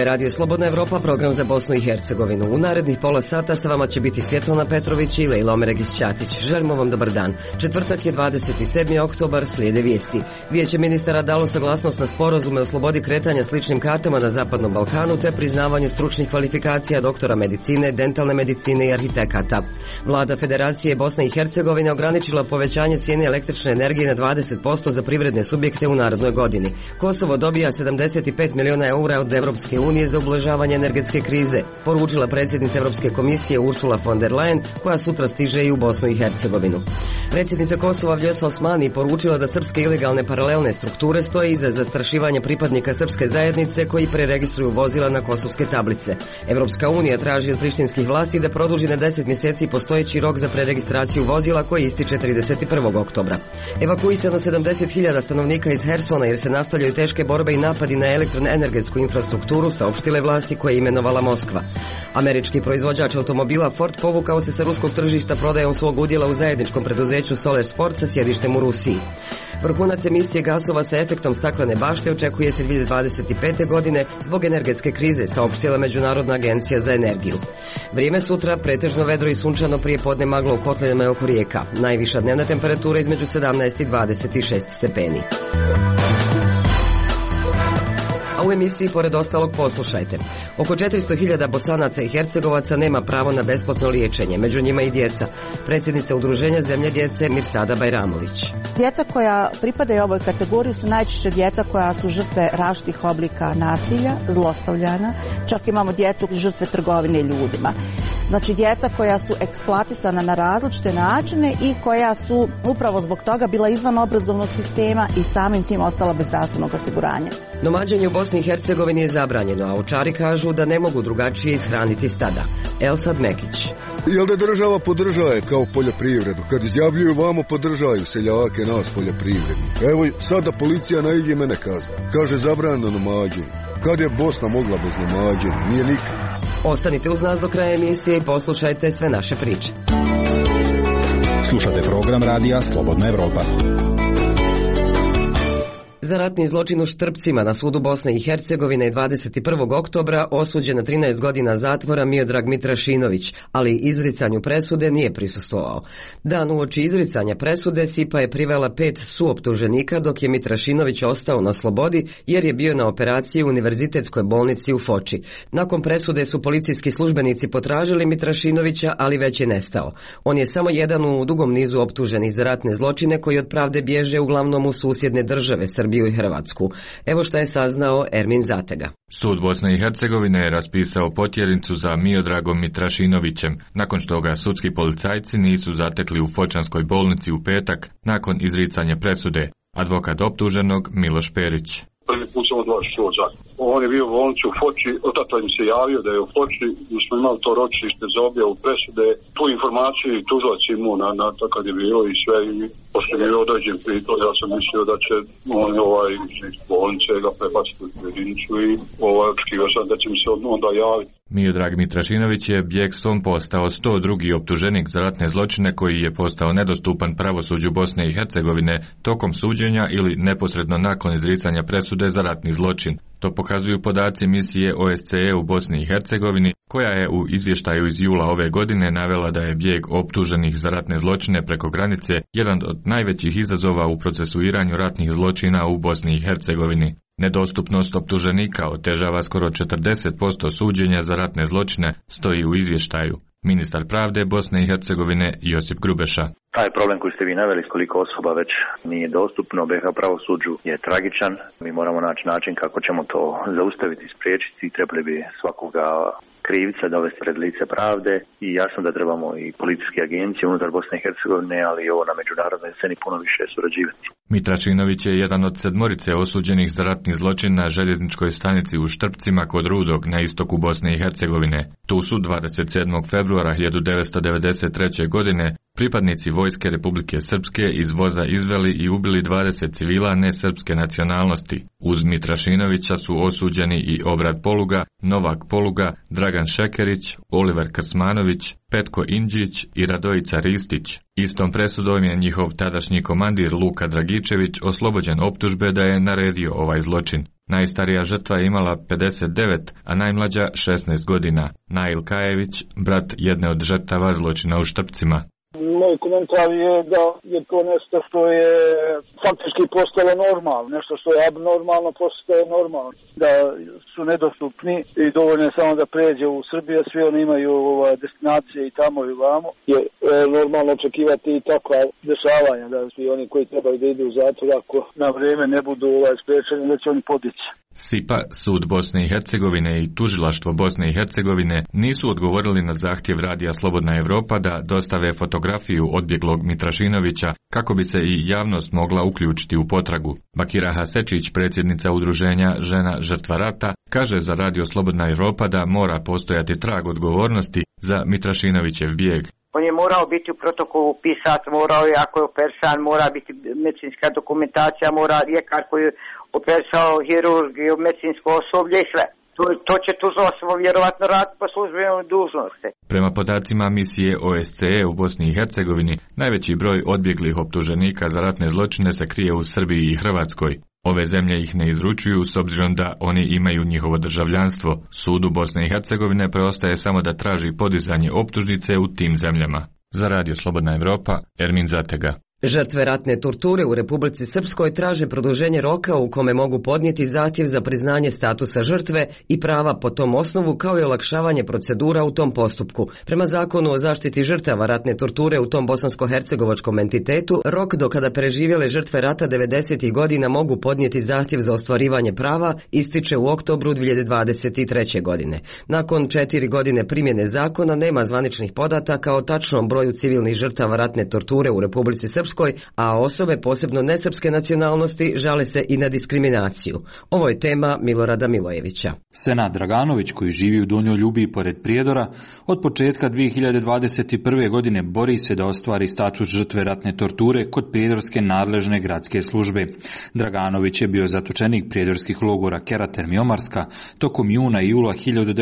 Radio Slobodna Evropa, program za Bosnu i Hercegovinu. U narednih pola sata sa vama će biti Svjetlana Petrović i Lejla Omeregić-Ćatić. Želimo vam dobar dan. Četvrtak je 27. oktobar, slijede vijesti. Vijeće ministara dalo saglasnost na sporazume o slobodi kretanja sličnim kartama na Zapadnom Balkanu te priznavanju stručnih kvalifikacija doktora medicine, dentalne medicine i arhitekata. Vlada Federacije Bosne i Hercegovine ograničila povećanje cijene električne energije na 20% za privredne subjekte u narednoj godini. Kosovo dobija 75 milijuna eura od Europske unije za ublažavanje energetske krize, poručila predsjednica Europske komisije Ursula von der Leyen, koja sutra stiže i u Bosnu i Hercegovinu. Predsjednica Kosova Vljosa Osmani poručila da srpske ilegalne paralelne strukture stoje iza zastrašivanja pripadnika srpske zajednice koji preregistruju vozila na kosovske tablice. Europska unija traži od prištinskih vlasti da produži na 10 mjeseci postojeći rok za preregistraciju vozila koji ističe 31. oktobra. Evakuisano 70.000 stanovnika iz Hersona jer se nastavljaju teške borbe i napadi na elektroenergetsku infrastrukturu, saopštile vlasti koje je imenovala Moskva. Američki proizvođač automobila Ford povukao se sa ruskog tržišta prodajom svog udjela u zajedničkom preduzeću Solar Sport sa sjedištem u Rusiji. Vrhunac emisije gasova sa efektom staklene bašte očekuje se 2025. godine zbog energetske krize, saopštila Međunarodna agencija za energiju. Vrijeme sutra pretežno vedro i sunčano, prije podne magla u kotlinama i oko rijeka. Najviša dnevna temperatura između 17 i 26 stepeni. A u emisiji pored ostalog poslušajte. Oko 400.000 Bosanaca i Hercegovaca nema pravo na besplatno liječenje, među njima i djeca. Predsjednica Udruženja Zemlje djece Mirsada Bajramović. Djeca koja pripadaju ovoj kategoriji su najčešće djeca koja su žrtve različitih oblika nasilja, zlostavljanja, čak imamo djecu žrtve trgovine ljudima. Znači djeca koja su eksploatisana na različite načine i koja su upravo zbog toga bila izvan obrazovnog sistema i samim tim ostala bez zdravstvenog osiguranja. Nomađenje u Bosni i Hercegovini je zabranjeno, a ovčari kažu da ne mogu drugačije ishraniti stada. Elsad Mekić. Jel da država podržaje kao poljoprivredu? Kad izjavljuju vamo podržaju seljake, nas poljoprivrednike. Evo sada policija naiđe mene kazna. Kaže zabranjeno nomađenje. Kad je Bosna mogla bez nomađenja? Nije nikad. Ostanite uz nas do kraja emisije i poslušajte sve naše priče. Slušate program radija Slobodna Evropa. Za ratni zločin u Štrpcima na sudu Bosne i Hercegovine 21. oktobra osuđen na 13 godina zatvora Miodrag Mitrašinović, ali izricanju presude nije prisustvovao. Dan uoči izricanja presude SIPA je privela 5 suoptuženika, dok je Mitrašinović ostao na slobodi jer je bio na operaciji u Univerzitetskoj bolnici u Foči. Nakon presude su policijski službenici potražili Mitrašinovića, ali već je nestao. On je samo jedan u dugom nizu optuženih za ratne zločine koji od pravde bježe uglavnom u susjedne države, Srbiju i Hrvatsku. Evo šta je saznao Ermin Zatega. Sud Bosne i Hercegovine je raspisao potjernicu za Miodragom Mitrašinovićem, nakon što ga sudski policajci nisu zatekli u Fočanskoj bolnici u petak nakon izricanja presude. Advokat optuženog Miloš Perić. Prvi put sam od vas čuo za. On je bio u bolnici u Foči, otato im se javio da je u Foči, mi smo imali to ročište za objavu presude, tu informaciju i tužilac imao na to kad je bilo i sve, i pošto je bio određen pritvor, ja sam mislio da će on iz bolnice ga prebaciti u jedinicu i očekivao sam da će mi se onda javiti. Miodrag Mitrašinović je bjegstvom postao 102. optuženik za ratne zločine koji je postao nedostupan pravosuđu Bosne i Hercegovine tokom suđenja ili neposredno nakon izricanja presude za ratni zločin. To pokazuju podaci misije OSCE u Bosni i Hercegovini, koja je u izvještaju iz jula ove godine navela da je bijeg optuženih za ratne zločine preko granice jedan od najvećih izazova u procesuiranju ratnih zločina u Bosni i Hercegovini. Nedostupnost optuženika otežava skoro 40% suđenja za ratne zločine, stoji u izvještaju. Ministar pravde Bosne i Hercegovine Josip Grubeša. Taj problem koji ste vi naveli, koliko osoba već nije dostupno BiH pravosuđu, je tragičan. Mi moramo naći način kako ćemo to zaustaviti i spriječiti. Trebali bi svakoga krivca dovesti pred lice pravde i jasno da trebamo i policijske agencije unutar Bosne i Hercegovine, ali i ovo na međunarodnoj sceni puno više surađivati. Mitrašinović je jedan od 7 osuđenih za ratni zločin na željezničkoj stanici u Štrpcima kod Rudog na istoku Bosne i Hercegovine. Tu su 27. februara 1993. godine pripadnici vojske Republike Srpske iz voza izveli i ubili 20 civila nesrpske nacionalnosti. Uz Mitrašinovića su osuđeni i Obrad Poluga, Novak Poluga, Dragan Šekerić, Oliver Krsmanović, Petko Indžić i Radojica Ristić. Istom presudom je njihov tadašnji komandir Luka Dragičević oslobođen optužbe da je naredio ovaj zločin. Najstarija žrtva je imala 59, a najmlađa 16 godina. Nail Kajević, brat jedne od žrtava zločina u Štrpcima. Moj komentar je da je to nešto što je faktički postalo normalno, nešto što je abnormalno postaje normalno, da su nedostupni i dovoljno je samo da pređe u Srbiju, svi oni imaju destinacije i tamo i vamo. Je normalno očekivati i takva dešavanja, da svi oni koji trebaju da idu u zatvor, ako na vrijeme ne budu spriječeni, da će oni podići. SIPA, Sud Bosne i Hercegovine i Tužilaštvo Bosne i Hercegovine nisu odgovorili na zahtjev Radija Slobodna Evropa da dostave fotografiju odbjeglog Mitrašinovića kako bi se i javnost mogla uključiti u potragu. Bakira Hasečić, predsjednica udruženja Žena žrtva rata, kaže za Radio Slobodna Evropa da mora postojati trag odgovornosti za Mitrašinovićev bijeg. On je morao biti u protokolu pisat, morao je, ako je opersan, mora biti medicinska dokumentacija, mora ljekar koji je opersao, hirurg i medicinsko osoblje i sve. To će tužilaštvo vjerovatno raditi po službenoj dužnosti. Prema podacima misije OSCE u Bosni i Hercegovini, najveći broj odbjeglih optuženika za ratne zločine se krije u Srbiji i Hrvatskoj. Ove zemlje ih ne izručuju s obzirom da oni imaju njihovo državljanstvo. Sudu Bosne i Hercegovine preostaje samo da traži podizanje optužnice u tim zemljama. Za Radio Slobodna Evropa, Ermin Zatega. Žrtve ratne torture u Republici Srpskoj traže produženje roka u kome mogu podnijeti zahtjev za priznanje statusa žrtve i prava po tom osnovu, kao i olakšavanje procedura u tom postupku. Prema zakonu o zaštiti žrtava ratne torture u tom bosansko-hercegovačkom entitetu, rok do kada preživjele žrtve rata 90. godina mogu podnijeti zahtjev za ostvarivanje prava ističe u oktobru 2023. godine. Nakon 4 godine primjene zakona nema zvaničnih podataka o tačnom broju civilnih žrtava ratne torture u Republici Srpskoj, a osobe posebno nesrpske nacionalnosti žale se i na diskriminaciju. Ovo je tema Milorada Milojevića. Senad Draganović, koji živi u Donjoj Ljubiji pored Prijedora, od početka 2021. godine bori se da ostvari status žrtve ratne torture kod prijedorske nadležne gradske službe. Draganović je bio zatočenik prijedorskih logora Keraterm i Omarska tokom juna i jula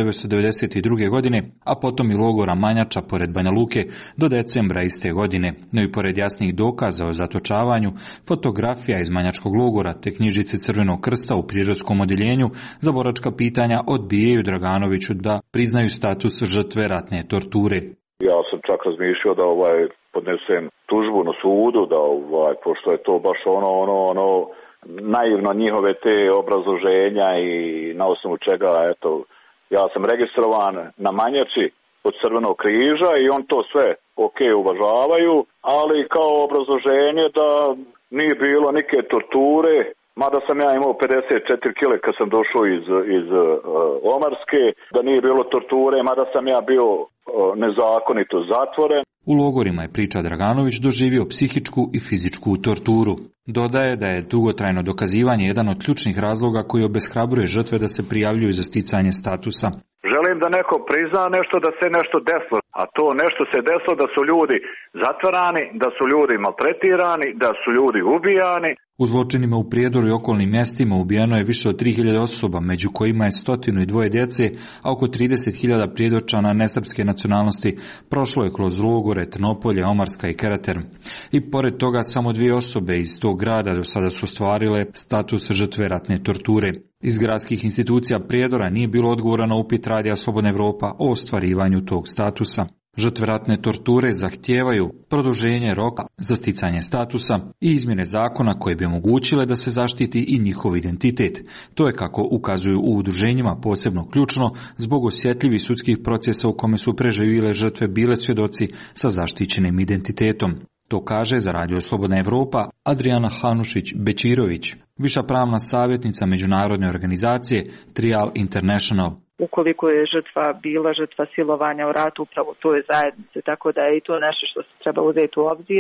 1992. godine, a potom i logora Manjača pored Banja Luke do decembra iste godine. No i pored jasnih dokaza o zatočavanju, fotografija iz Manjačkog logora te knjižice Crvenog krsta u prirodskom odjeljenju za boračka pitanja odbijaju Draganoviću da priznaju status žrtve ratne torture. Ja sam čak razmišljao da podnesem tužbu na sudu, da pošto je to baš ono naivno njihove te obrazloženja i na osnovu čega, eto, ja sam registrovan na Manjači od Crvenog križa i on to sve uvažavaju, ali kao obrazloženje da nije bilo neke torture, mada sam ja imao 54 kile kad sam došao iz Omarske, da nije bilo torture, mada sam ja bio nezakonito zatvoren. U logorima je, priča Draganović, doživio psihičku i fizičku torturu. Dodaje da je dugotrajno dokazivanje jedan od ključnih razloga koji obeshrabruje žrtve da se prijavljuju za sticanje statusa. Želim da neko prizna nešto, da se nešto desilo, a to nešto se desilo da su ljudi zatvarani, da su ljudi maltretirani, da su ljudi ubijani. U zločinima u Prijedoru i okolnim mjestima ubijeno je više od 3000 osoba, među kojima je 102 djece, a oko 30.000 Prijedorčana nesrpske nacionalnosti prošlo je kroz logore Trnopolje, Omarska i Keraterm. I pored toga samo 2 osobe iz tog grada do sada su ostvarile status žrtve ratne torture. Iz gradskih institucija Prijedora nije bilo odgovora na upit Radija Slobodna Evropa o ostvarivanju tog statusa. Žrtve ratne torture zahtijevaju produženje roka za sticanje statusa i izmjene zakona koje bi omogućile da se zaštiti i njihov identitet. To je, kako ukazuju u udruženjima, posebno ključno zbog osjetljivih sudskih procesa u kome su preživjele žrtve bile svjedoci sa zaštićenim identitetom. To kaže za Radio Slobodna Evropa Adriana Hanušić-Bečirović, viša pravna savjetnica međunarodne organizacije Trial International. Ukoliko je žrtva bila žrtva silovanja u ratu upravo u toj zajednici, tako da je i to nešto što se treba uzeti u obzir,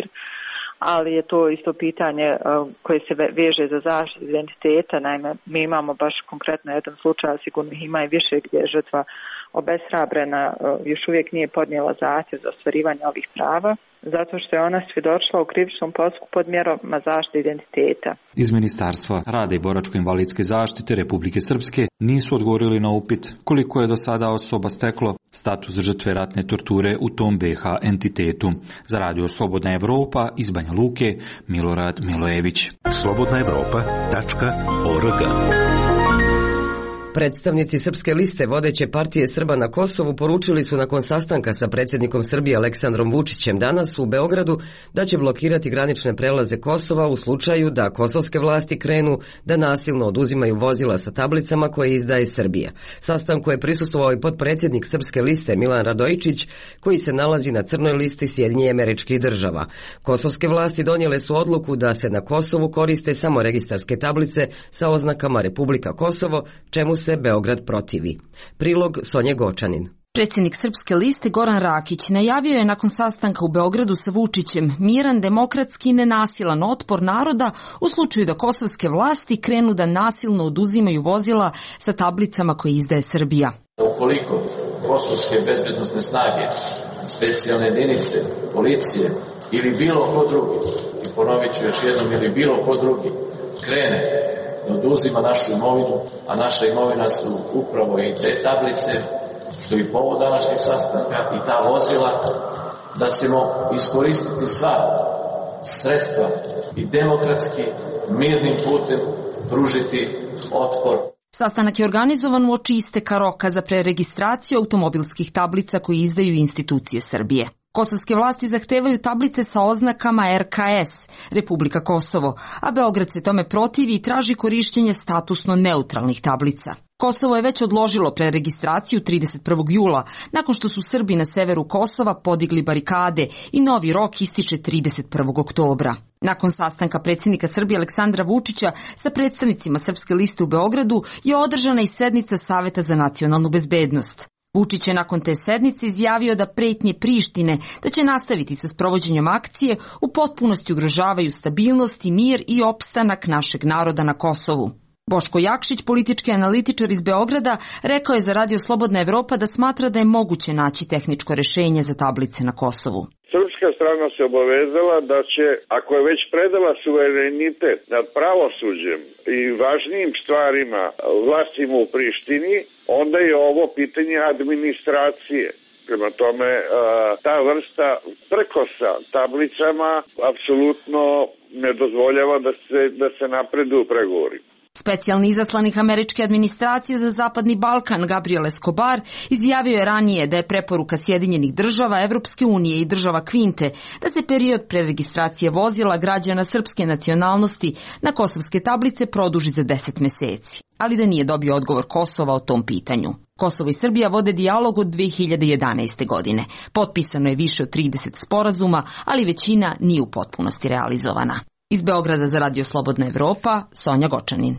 ali je to isto pitanje koje se veže za zaštitu identiteta. Naime, mi imamo baš konkretno jedan slučaj, sigurno ima i više, gdje je žrtva obeshrabrena, još uvijek nije podnijela zahtjev za ostvarivanje ovih prava, zato što je ona svjedočila u krivičnom postupku pod mjerama zaštite identiteta. Iz Ministarstva rada i boračko-invalidske zaštite Republike Srpske nisu odgovorili na upit koliko je do sada osoba steklo status žrtve ratne torture u tom BiH entitetu. Za radio Slobodna Evropa iz Banja Luke, Milorad Milojević. slobodnaevropa.org. Predstavnici Srpske liste vodeće partije Srba na Kosovu poručili su nakon sastanka sa predsjednikom Srbije Aleksandrom Vučićem danas u Beogradu da će blokirati granične prelaze Kosova u slučaju da kosovske vlasti krenu da nasilno oduzimaju vozila sa tablicama koje izdaje Srbija. Sastanku je prisustvovao i potpredsjednik Srpske liste Milan Radojičić, koji se nalazi na crnoj listi Sjedinjenih Američkih Država. Kosovske vlasti donijele su odluku da se na Kosovu koriste samo registarske tablice sa oznakama Republika Kosovo, čemu se Beograd protivi. Prilog Sonje Gočanin. Predsjednik Srpske liste Goran Rakić najavio je nakon sastanka u Beogradu sa Vučićem miran, demokratski i nenasilan otpor naroda u slučaju da kosovske vlasti krenu da nasilno oduzimaju vozila sa tablicama koje izdaje Srbija. Ukoliko kosovske bezbednosne snage, specijalne jedinice, policije ili bilo ko drugi, i ponovit ću još jednom, ili bilo ko drugi krene da oduzima našu imovinu, a naša imovina su upravo i te tablice, što je i povod današnjeg sastanka, i ta vozila, da ćemo iskoristiti sva sredstva i demokratski, mirnim putem pružiti otpor. Sastanak je organizovan uoči isteka roka za preregistraciju automobilskih tablica koje izdaju institucije Srbije. Kosovske vlasti zahtevaju tablice sa oznakama RKS, Republika Kosovo, a Beograd se tome protivi i traži korišćenje statusno neutralnih tablica. Kosovo je već odložilo preregistraciju 31. jula, nakon što su Srbi na severu Kosova podigli barikade i novi rok ističe 31. oktobra. Nakon sastanka predsjednika Srbije Aleksandra Vučića sa predstavnicima Srpske liste u Beogradu je održana i sednica Saveta za nacionalnu bezbednost. Vučić je nakon te sednice izjavio da pretnje Prištine da će nastaviti sa sprovođenjem akcije u potpunosti ugrožavaju stabilnost i mir i opstanak našeg naroda na Kosovu. Boško Jakšić, politički analitičar iz Beograda, rekao je za radio Slobodna Evropa da smatra da je moguće naći tehničko rješenje za tablice na Kosovu. Srpska strana se obavezala da će, ako je već predala suverenitet nad pravosuđem i važnijim stvarima vlastima u Prištini, onda je ovo pitanje administracije. Prema tome, ta vrsta prkosa tablicama apsolutno ne dozvoljava da se napreduju pregovori. Specijalni izaslanik američke administracije za Zapadni Balkan Gabriel Escobar izjavio je ranije da je preporuka Sjedinjenih država, Evropske unije i država Kvinte da se period preregistracije vozila građana srpske nacionalnosti na kosovske tablice produži za 10 mjeseci, ali da nije dobio odgovor Kosova o tom pitanju. Kosovo i Srbija vode dijalog od 2011. godine. Potpisano je više od 30 sporazuma, ali većina nije u potpunosti realizovana. Iz Beograda za radio Slobodna Evropa, Sonja Gočanin.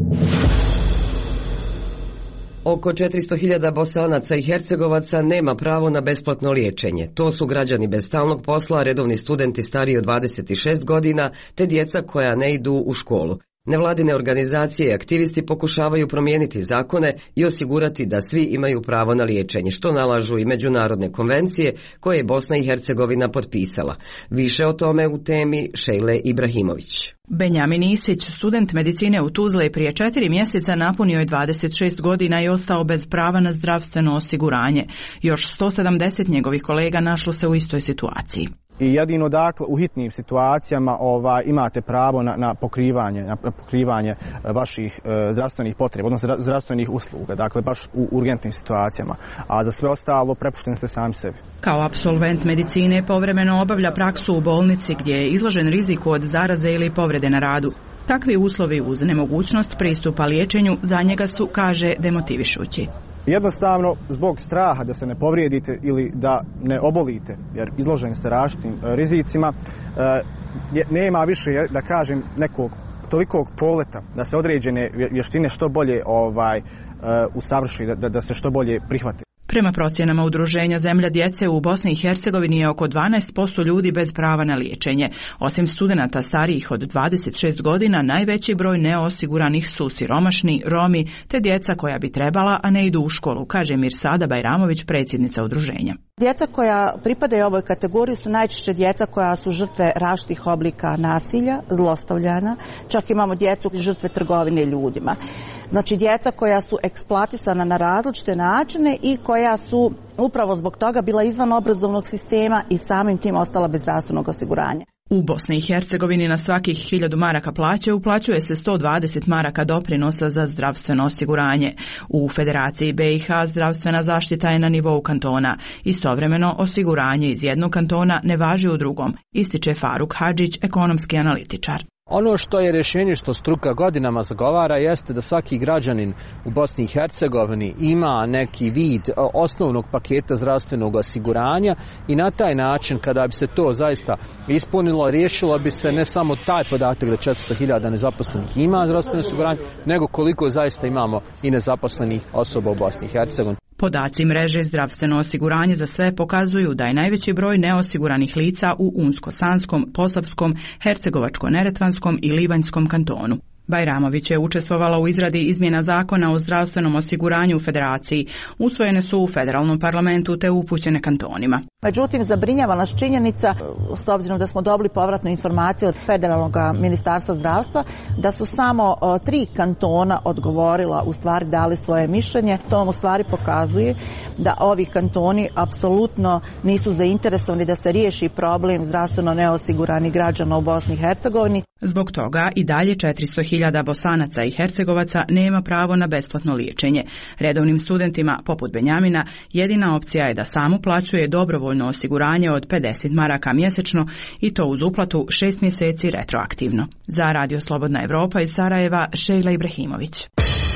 Oko 400.000 Bosanaca i Hercegovaca nema pravo na besplatno liječenje. To su građani bez stalnog posla, redovni studenti stariji od 26 godina, te djeca koja ne idu u školu. Nevladine organizacije i aktivisti pokušavaju promijeniti zakone i osigurati da svi imaju pravo na liječenje, što nalažu i međunarodne konvencije koje je Bosna i Hercegovina potpisala. Više o tome u temi Šejle Ibrahimović. Benjamin Isić, student medicine u Tuzli, prije 4 mjeseca napunio je 26 godina i ostao bez prava na zdravstveno osiguranje. Još 170 njegovih kolega našlo se u istoj situaciji. I jedino dakle u hitnim situacijama imate pravo na pokrivanje vaših zdravstvenih potreba, odnosno zdravstvenih usluga, dakle baš u urgentnim situacijama, a za sve ostalo prepušteni ste sami sebi. Kao apsolvent medicine povremeno obavlja praksu u bolnici gdje je izložen riziku od zaraze ili povrede na radu. Takvi uslovi uz nemogućnost pristupa liječenju za njega su, kaže, demotivišući. Jednostavno, zbog straha da se ne povrijedite ili da ne obolite, jer izloženi ste različitim rizicima, nema više, da kažem, nekog tolikog poleta da se određene vještine što bolje usavrši, da se što bolje prihvate. Prema procjenama udruženja Zemlja djece u Bosni i Hercegovini je oko 12% ljudi bez prava na liječenje. Osim studenata starijih od 26 godina, najveći broj neosiguranih su siromašni, Romi te djeca koja bi trebala, a ne idu u školu, kaže Mirsada Bajramović, predsjednica udruženja. Djeca koja pripadaju ovoj kategoriji su najčešće djeca koja su žrtve različitih oblika nasilja, zlostavljana, čak imamo djecu žrtve trgovine ljudima. Znači djeca koja su eksploatisana na različite načine i koja su upravo zbog toga bila izvan obrazovnog sistema i samim tim ostala bez zdravstvenog osiguranja. U Bosni i Hercegovini na svakih 1000 maraka plaće uplaćuje se 120 maraka doprinosa za zdravstveno osiguranje. U Federaciji BiH zdravstvena zaštita je na nivou kantona. Istovremeno osiguranje iz jednog kantona ne važi u drugom, ističe Faruk Hadžić, ekonomski analitičar. Ono što je rješenje što struka godinama zagovara jeste da svaki građanin u Bosni i Hercegovini ima neki vid osnovnog paketa zdravstvenog osiguranja i na taj način kada bi se to zaista ispunilo, riješilo bi se ne samo taj podatak da 400.000 nezaposlenih ima zdravstveno osiguranje, nego koliko zaista imamo i nezaposlenih osoba u Bosni i Hercegovini. Podaci mreže zdravstveno osiguranje za sve pokazuju da je najveći broj neosiguranih lica u Unsko-Sanskom, Posavskom, Hercegovačko-Neretvanskom i Livanjskom kantonu. Bajramović je učestvovala u izradi izmjena zakona o zdravstvenom osiguranju u Federaciji. Usvojene su u federalnom parlamentu te upućene kantonima. Međutim, zabrinjava nas činjenica, s obzirom da smo dobili povratnu informaciju od federalnog ministarstva zdravstva, da su samo 3 kantona odgovorila, u stvari dali svoje mišljenje. To u stvari pokazuje da ovi kantoni apsolutno nisu zainteresovani da se riješi problem zdravstveno neosiguranih građana u Bosni i Hercegovini. Zbog toga i dalje 400.000 Bosanaca i Hercegovaca nema pravo na besplatno liječenje. Redovnim studentima, poput Benjamina, jedina opcija je da sam uplaćuje dobrovoljno osiguranje od 50 maraka mjesečno i to uz uplatu 6 mjeseci retroaktivno. Za Radio Slobodna Evropa iz Sarajeva, Šejla Ibrahimović.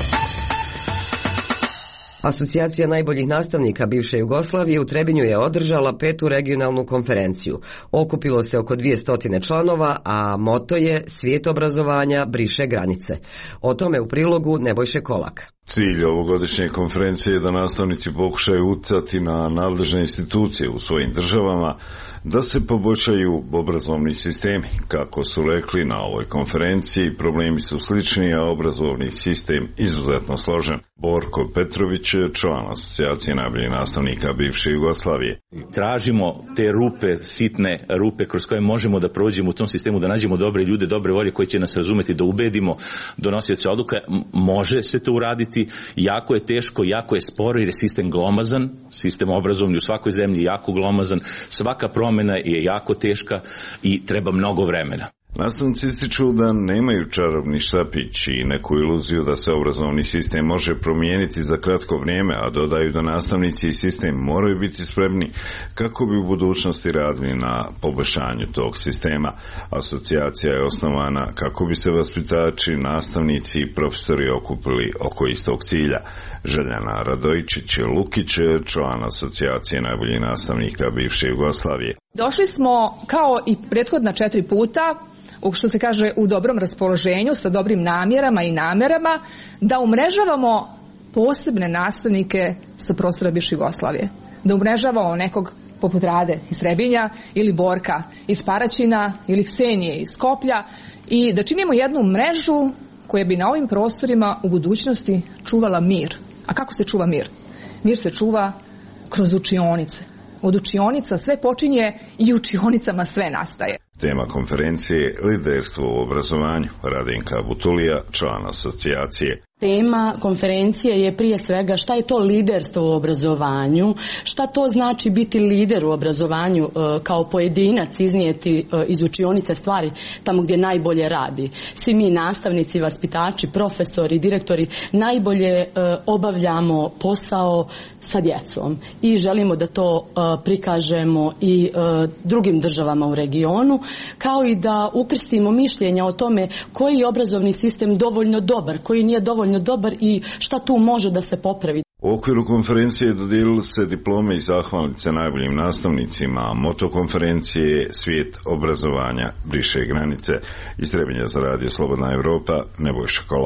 Asocijacija najboljih nastavnika bivše Jugoslavije u Trebinju je održala 5. regionalnu konferenciju. Okupilo se oko 200 članova, a moto je Svijet obrazovanja briše granice. O tome u prilogu Nebojše Kolak. Cilj ovogodišnje konferencije je da nastavnici pokušaju utjecati na nadležne institucije u svojim državama da se poboljšaju obrazovni sistemi. Kako su rekli na ovoj konferenciji, problemi su slični, a obrazovni sistem izuzetno složen. Borko Petrović, član Asocijacije najboljih nastavnika bivše Jugoslavije. Tražimo te rupe, sitne rupe kroz koje možemo da prođemo u tom sistemu, da nađemo dobre ljude, dobre volje koji će nas razumeti, da ubedimo donosioce odluka. Može se to uraditi, jako je teško, jako je sporo jer je sistem glomazan, sistem obrazovni u svakoj zemlji je jako glomazan, svaka promjena je jako teška i treba mnogo vremena. Nastavnici ističu da nemaju čarobni štapić i neku iluziju da se obrazovni sistem može promijeniti za kratko vrijeme, a dodaju da nastavnici i sistem moraju biti spremni kako bi u budućnosti radili na poboljšanju tog sistema. Asocijacija je osnovana kako bi se vaspitači, nastavnici i profesori okupili oko istog cilja. Željana Radojičić-Lukić, član Asocijacije najboljih nastavnika bivše Jugoslavije. Došli smo kao i prethodna 4 puta, što se kaže u dobrom raspoloženju, sa dobrim namjerama i namerama, da umrežavamo posebne nastavnike sa prostora bivše Jugoslavije. Da umrežavamo nekog poput Rade iz Trebinja ili Borka iz Paraćina ili Ksenije iz Skoplja i da činimo jednu mrežu koja bi na ovim prostorima u budućnosti čuvala mir. A kako se čuva mir? Mir se čuva kroz učionice. Od učionica sve počinje i učionicama sve nastaje. Tema konferencije je liderstvo u obrazovanju. Radenka Butulija, član asocijacije. Tema konferencije je prije svega šta je to liderstvo u obrazovanju, šta to znači biti lider u obrazovanju kao pojedinac, iznijeti iz učionice stvari tamo gdje najbolje radi. Svi mi nastavnici, vaspitači, profesori, direktori najbolje obavljamo posao sa djecom i želimo da to prikažemo i drugim državama u regionu, kao i da ukrstimo mišljenja o tome koji je obrazovni sistem dovoljno dobar, koji nije dovoljno dobar i šta tu može da se popravi. U okviru konferencije dodijelili se diplome i zahvalnice najboljim nastavnicima, a moto konferencije je Svijet obrazovanja briše granice. Iz Trebinja za Radio Slobodna Evropa, Nebojša Kolak.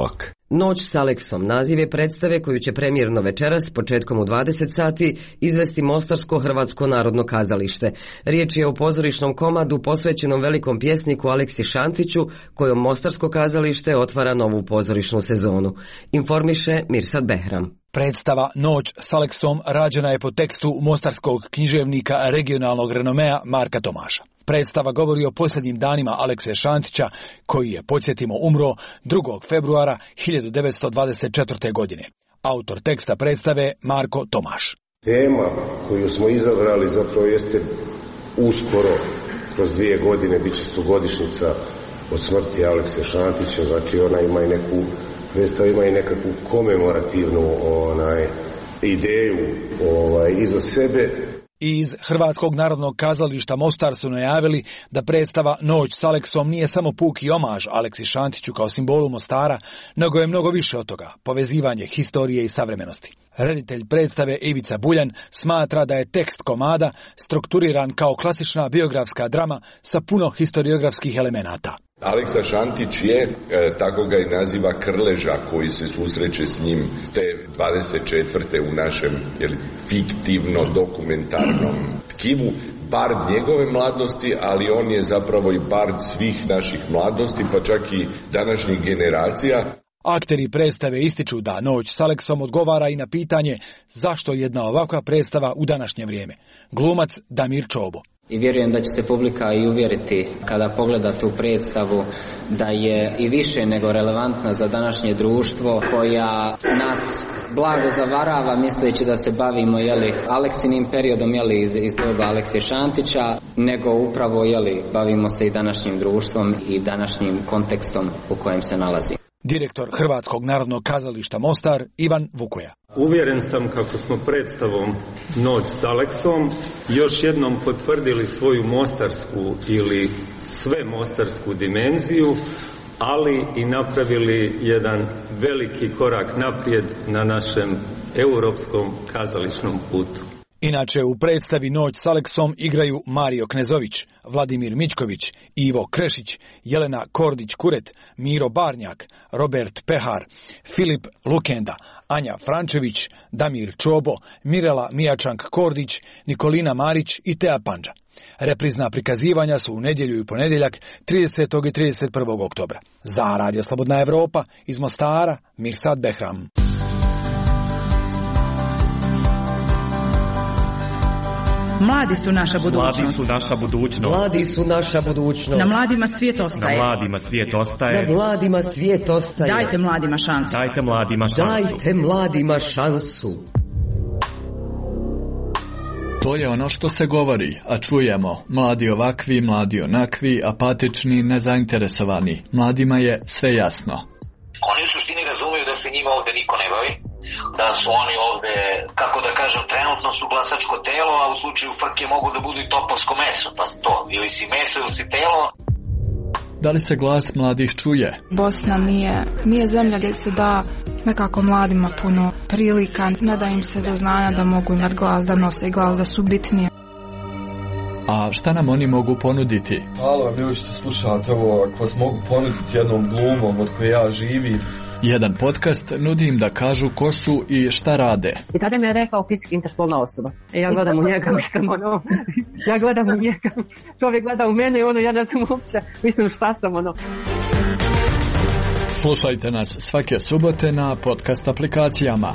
Noć s Aleksom naziv je predstave koju će premijerno večeras početkom u 20 sati izvesti Mostarsko Hrvatsko narodno kazalište. Riječ je o pozorišnom komadu posvećenom velikom pjesniku Aleksi Šantiću, kojom Mostarsko kazalište otvara novu pozorišnu sezonu. Informiše Mirsad Behram. Predstava Noć s Aleksom rađena je po tekstu mostarskog književnika regionalnog renomea Marka Tomaša. Predstava govori o posljednjim danima Alekse Šantića, koji je, podsjetimo, umro 2. februara 1924. godine. Autor teksta predstave Marko Tomaš. Tema koju smo izabrali zapravo jeste uskoro, kroz 2 godine, bit će 100-godišnjica od smrti Alekse Šantića, znači ona ima i predstava ima i nekakvu komemorativnu ideju iza sebe. I iz Hrvatskog narodnog kazališta Mostar su najavili da predstava Noć s Aleksom nije samo puki omaž Aleksi Šantiću kao simbolu Mostara, nego je mnogo više od toga, povezivanje historije i savremenosti. Reditelj predstave Ivica Buljan smatra da je tekst komada strukturiran kao klasična biografska drama sa puno historiografskih elemenata. Aleksa Šantić je, tako ga i naziva, Krleža koji se susreće s njim te 24. u našem fiktivno dokumentarnom tkivu. Bard njegove mladosti, ali on je zapravo i bard svih naših mladosti, pa čak i današnjih generacija. Akteri predstave ističu da Noć s Aleksom odgovara i na pitanje zašto jedna ovakva predstava u današnje vrijeme. Glumac Damir Čobo. I vjerujem da će se publika i uvjeriti kada pogleda tu predstavu da je i više nego relevantna za današnje društvo, koja nas blago zavarava misleći da se bavimo Aleksinim periodom iz doba Alekse Šantića, nego upravo bavimo se i današnjim društvom i današnjim kontekstom u kojem se nalazi. Direktor Hrvatskog narodnog kazališta Mostar Ivan Vukoja. Uvjeren sam kako smo predstavom Noć s Aleksom još jednom potvrdili svoju mostarsku ili sve mostarsku dimenziju, ali i napravili jedan veliki korak naprijed na našem europskom kazališnom putu. Inače, u predstavi Noć s Aleksom igraju Mario Knezović, Vladimir Mičković, Ivo Krešić, Jelena Kordić-Kuret, Miro Barnjak, Robert Pehar, Filip Lukenda, Anja Frančević, Damir Čobo, Mirela Mijačank-Kordić, Nikolina Marić i Teja Pandža. Reprizna prikazivanja su u nedjelju i ponedjeljak 30. i 31. oktobra. Za Radio Slobodna Evropa iz Mostara, Mirsad Behram. Mladi su naša budućnost. Mladi su naša budućnost. Mladi su naša budućnost. Na mladima svijet ostaje. Na mladima svijet ostaje. Na mladima svijet ostaje. Dajte mladima šansu. Dajte mladima šansu. Dajte mladima šansu. To je ono što se govori, a čujemo. Mladi ovakvi, mladi onakvi, apatični, nezainteresovani. Mladima je sve jasno. Oni u suštini razumiju da se njima ovde niko ne bavi, da su oni ovde, kako da kažem, trenutno su glasačko telo, a u slučaju frke mogu da budu i topovsko meso, pa to, ili si meso ili si telo. Da li se glas mladih čuje? Bosna nije zemlja gdje se da nekako mladima puno prilika, ne da im se do znanja da mogu imati glas, da nose glas, da su bitnije. A šta nam oni mogu ponuditi? Hvala vam ljudi što slušate ovo, ako vas mogu ponuditi jednom glumom od koje ja živim. Jedan podcast nudi im da kažu ko su i šta rade. I tada mi je rekao fizički interspolna osoba. Ja gledam u njega, ja gledam u njega. Čovjek gleda u mene i ja ne znam uopće, mislim šta sam Slušajte nas svake subote na podcast aplikacijama.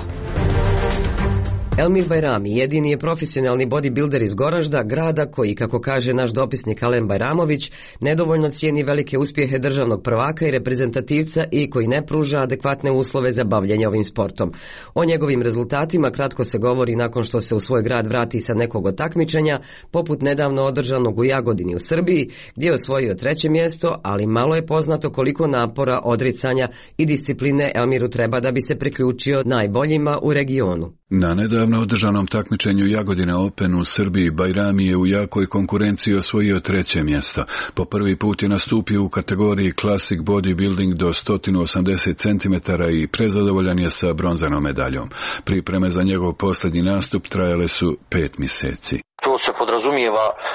Elmir Bajrami jedini je profesionalni bodybuilder iz Goražda, grada koji, kako kaže naš dopisnik Alen Bajramović, nedovoljno cijeni velike uspjehe državnog prvaka i reprezentativca i koji ne pruža adekvatne uslove za bavljenje ovim sportom. O njegovim rezultatima kratko se govori nakon što se u svoj grad vrati sa nekog od takmičenja, poput nedavno održanog u Jagodini u Srbiji, gdje je osvojio 3. mjesto, ali malo je poznato koliko napora, odricanja i discipline Elmiru treba da bi se priključio najboljima u regionu. Na nedavno održanom takmičenju Jagodina Open u Srbiji Bajrami je u jakoj konkurenciji osvojio 3. mjesto. Po prvi put je nastupio u kategoriji Classic Bodybuilding do 180 cm i prezadovoljan je sa bronzanom medaljom. Pripreme za njegov posljednji nastup trajale su 5 mjeseci. To se podrazumijeva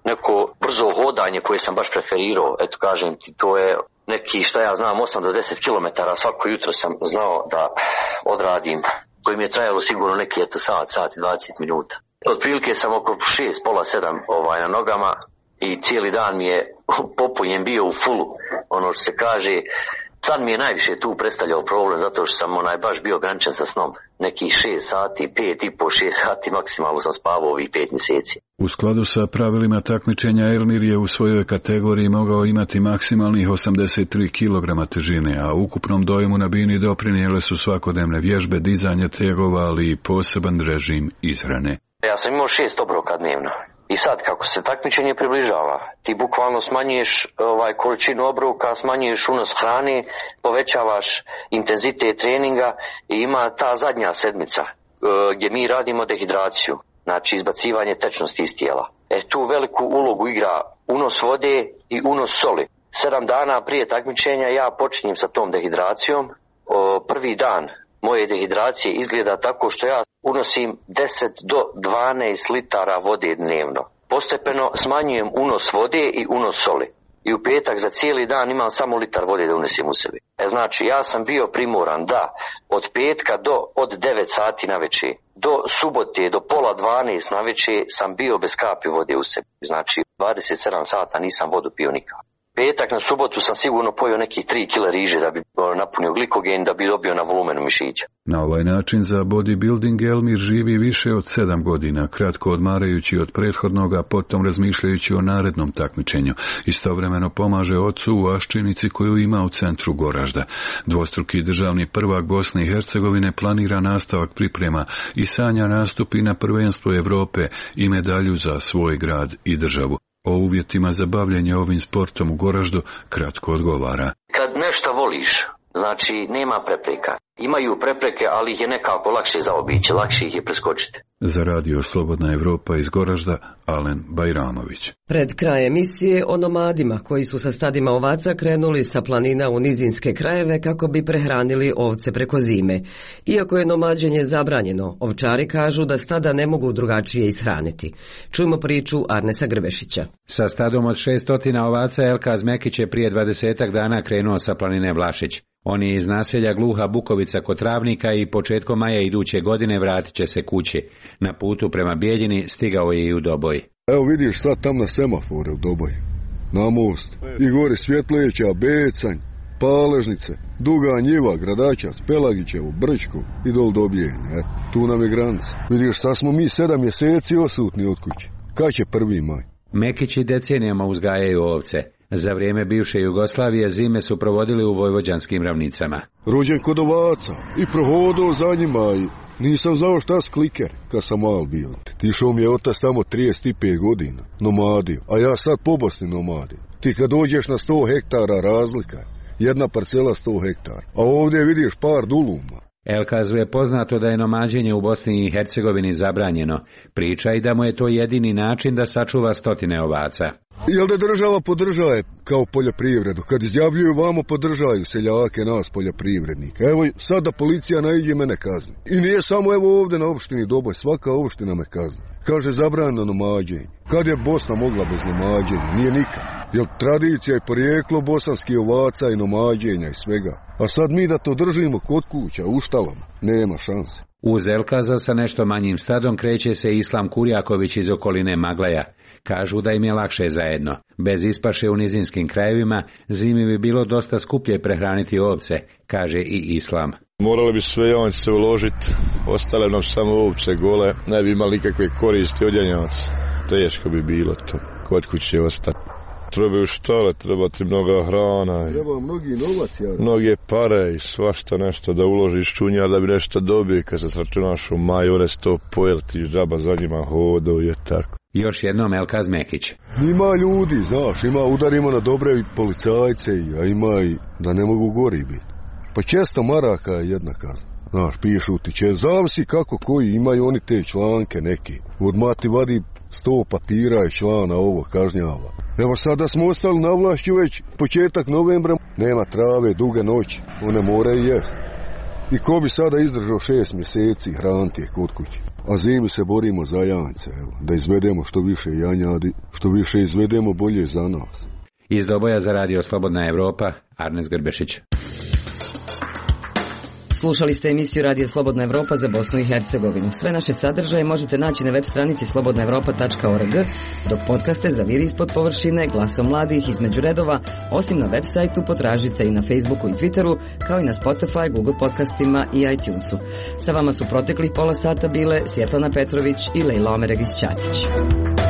neko brzo hodanje koje sam baš preferirao. Eto kažem ti, to je neki, šta ja znam, 8 do 10 km svako jutro sam znao da odradim, koji mi je trajalo sigurno neki sat i 20 minuta. Otprilike sam oko 6, pola 7 na nogama i cijeli dan mi je popunjen bio u fullu, ono što se kaže. Sad mi je najviše tu predstavljao problem zato što sam baš bio ograničen sa snom. Nekih 6 sati, 5,5-6 sati maksimalno sam spavao ovih 5 mjeseci. U skladu sa pravilima takmičenja Elmir je u svojoj kategoriji mogao imati maksimalnih 83 kg težine, a ukupnom dojmu na bini doprinijele su svakodnevne vježbe, dizanje tegova, ali i poseban režim ishrane. Ja sam imao 6 obroka dnevno. I sad, kako se takmičenje približava, ti bukvalno smanjuješ količinu obroka, smanjuješ unos hrane, povećavaš intenzitet treninga i ima ta zadnja sedmica gdje mi radimo dehidraciju, znači izbacivanje tečnosti iz tijela. Tu veliku ulogu igra unos vode i unos soli. 7 dana prije takmičenja ja počinjem sa tom dehidracijom. Prvi dan moje dehidracije izgleda tako što ja unosim 10 do 12 litara vode dnevno. Postepeno smanjujem unos vode i unos soli. I u petak za cijeli dan imam samo litar vode da unesim u sebi. Znači ja sam bio primoran da od petka od 9 sati na večer do subote do pola 12 na večer sam bio bez kapi vode u sebi. Znači 27 sata nisam vodu pio nikad. Petak na subotu sam sigurno pojeo nekih 3 kg riže da bi napunio glikogen, da bi dobio na volumenu mišića. Na ovaj način za bodybuilding Elmir živi više od 7 godina, kratko odmarajući od prethodnoga, potom razmišljajući o narednom takmičenju. Istovremeno pomaže ocu u Aščinici koju ima u centru Goražda. Dvostruki državni prvak Bosne i Hercegovine planira nastavak priprema i sanja nastupi na prvenstvo Europe i medalju za svoj grad i državu. O uvjetima za bavljenje ovim sportom u Goraždu kratko odgovara. Kad nešto voliš, znači nema prepreka. Imaju prepreke, ali ih je nekako lakše zaobići, lakše ih je preskočiti. Za radio Slobodna Evropa iz Goražda, Alen Bajramović. Pred kraj emisije o nomadima koji su sa stadima ovaca krenuli sa planina u nizinske krajeve kako bi prehranili ovce preko zime. Iako je nomađenje zabranjeno, ovčari kažu da stada ne mogu drugačije ishraniti. Čujmo priču Arnesa Grbešića. Sa stadom od 600 ovaca Elkaz Mekić je prije 20 dana krenuo sa planine Vlašić. On je iz naselja Gluha Bukovica kod Travnika i početkom maja iduće godine vratit će se kući. Na putu prema Bijeljini stigao je i u Doboj. Evo vidiš sad tam na semafore u Doboj, na most. I gori Svjetleća, Becanj, Paležnice, Duga Njiva, Gradačac, Pelagićevo, Brčko i dol do Bijeljine. Tu nam je granica. Vidiš, sad smo mi 7 mjeseci osutni od kuće. Kad će 1. maj? Mekići decenijama uzgajaju ovce. Za vrijeme bivše Jugoslavije zime su provodili u vojvođanskim ravnicama. Rođen kod ovaca i prohodao za njima i nisam znao šta s kliker kad sam mal bio. Tišao mi je otac tamo 35 godina, nomadio, a ja sad po Bosni nomadim. Ti kad dođeš na 100 hektara razlika, jedna parcela 100 hektara, a ovdje vidiš par duluma. Elkazu je poznato da je nomađenje u Bosni i Hercegovini zabranjeno. Priča i da mu je to jedini način da sačuva stotine ovaca. Jel da država podržaje kao poljoprivredu? Kad izjavljuju vamo podržaju seljake, nas poljoprivrednike. Evo sad da policija naiđe mene kazni. I nije samo evo ovdje na opštini Doboj, svaka opština me kazni. Kaže zabranjeno nomađenje. Kad je Bosna mogla bez nomađenja? Nije nikad. Jel tradicija i porijeklo bosanskih ovaca i nomađenja i svega. A sad mi da to držimo kod kuća, u štalama, nema šanse. Uz Elkaza sa nešto manjim stadom kreće se Islam Kurjaković iz okoline Maglaja. Kažu da im je lakše zajedno. Bez ispaše u nizinskim krajevima zimi bi bilo dosta skuplje prehraniti ovce, kaže i Islam. Morali bi sve janjce uložiti, ostale nam samo ovce gole, ne bi imali nikakve koristi od janjaca. Teško bi bilo to, kod kuće ostati. Trebaju štale, treba ti mnoga hrana. Treba mnogi novac, ja. Mnoge pare i svašta nešto da uložiš čunjar da bi nešto dobio. Kad se sračunaš u maju, one sto pojel ti žaba za njima hodo je tako. Još jednom Elkaz Mekić. Ima ljudi, znaš, ima udarimo na dobre policajce, a ima i da ne mogu gori biti. Pa često maraka je jedna kazna. Znaš, pišu ti će, zavisi kako koji, imaju oni te članke neki. Od mati vadi 100 papira i člana ovo kažnjava. Evo sada smo ostali na Vlašću već početak novembra, nema trave, duge noći, one moraju jesti. I ko bi sada izdržao 6 mjeseci hraniti je kod kuće? A zimi se borimo za jance, evo, da izvedemo što više janjadi, što više izvedemo bolje za nas. Iz Doboja za Radio Slobodna Evropa, Arnes Grbešić. Slušali ste emisiju Radio Slobodna Evropa za Bosnu i Hercegovinu. Sve naše sadržaje možete naći na web stranici slobodnaevropa.org, dok podcaste za Vir ispod površine, Glasom mladih, Između redova, osim na web sajtu potražite i na Facebooku i Twitteru, kao i na Spotify, Google podcastima i iTunesu. Sa vama su proteklih pola sata bile Svjetlana Petrović i Lejla Omeregić Ćatić.